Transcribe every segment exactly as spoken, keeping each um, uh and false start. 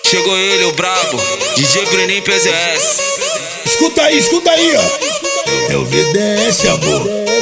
Chegou ele, o brabo, D J Breninho P Z S. Escuta aí, escuta aí, ó. É o V D S, amor.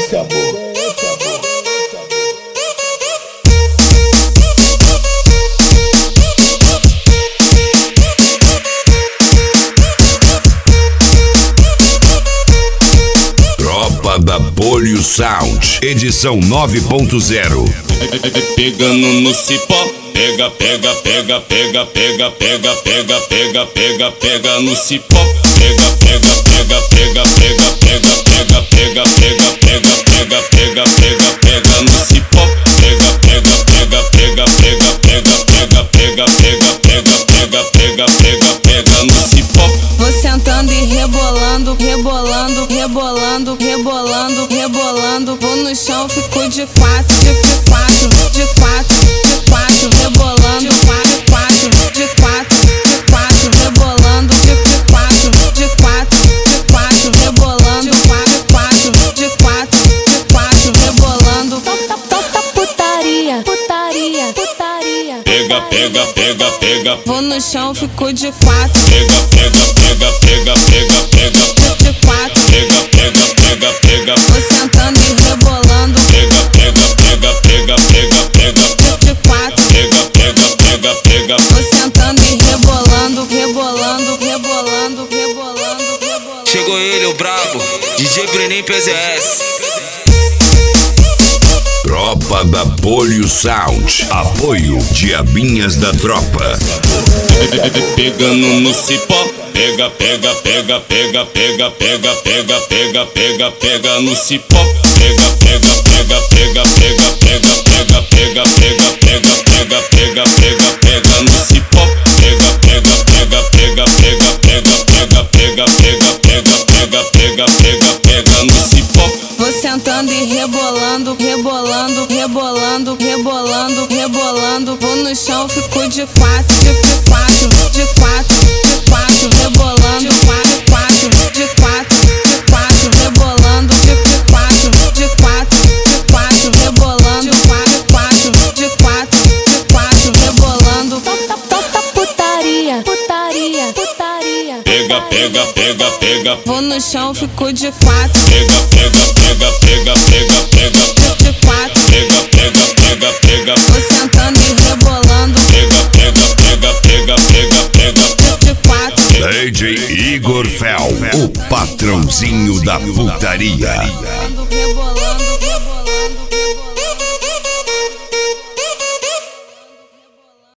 Tropa da Bolio Sound, edição nove ponto zero. Pegando no cipó, pega, pega, pega, pega, pega, pega, pega, pega, pega, pega no cipó, pega, pega, pega, pega, pega, pega, pega, pega, pega, pega, pega, pega, pega, pega no cipó, pega, pega, pega, pega, pega, pega, pega, pega, pega, pega, pega, pega, pega, pega no cipó. Vou sentando e rebolando, rebolando, rebolando, rebolando, rebolando. Vou no chão, fico de quatro, de quatro, de quatro, de quatro, rebolando, de quatro, de quatro, de quatro, rebolando, de quatro, de quatro, de quatro, rebolando, de quatro, de quatro, de quatro, rebolando. Toca putaria, putaria, putaria. Pega, pega, pega, pega. Vou no chão, fico de quatro. Pega, pega, pega, pega, pega, pega. De quatro. Pega, pega, pega, pega. Vou sentando e rebolando. Pega, pega, pega, pega, pega, pega. De quatro. Pega, pega, pega, pega. Vou sentando e rebolando, rebolando, rebolando, rebolando, rebolando. Chegou ele, o brabo, D J Breninho P Z S. Tropa da Bolio Sound, apoio Diabinhas da Tropa. Pegando no cipó, pega, pega, pega, pega, pega, pega, pega, pega, pega, pega no cipó, pega, pega, pega, pega, pega, pega, pega, pega, pega, pega, pega, pega, pega, pega no cipó, pega, pega, pega, pega, pega, pega, pega, pega, pega, pega, pega, pega, pega, pega no cipó. Vou sentando e rebolando, rebolando, rebolando, rebolando, rebolando. Vou no chão, fico de quatro, de quatro, de quatro, de quatro, rebolando, de quatro, de quatro, de quatro, rebolando, de quatro, de quatro, de quatro, rebolando, de quatro, de quatro, de quatro, rebolando. Toca putaria, putaria, putaria. Pega, pega, pega, pega. Vou no chão, fico de quatro. Pega, pega, pega, pega, pega, pega. De quatro. Pega, pega, pega, pega. Vou sentando e rebolando. Pega, pega, pega, pega, pega, pega. De quatro. D J Igor Fel, o patrãozinho da putaria. Rebolando.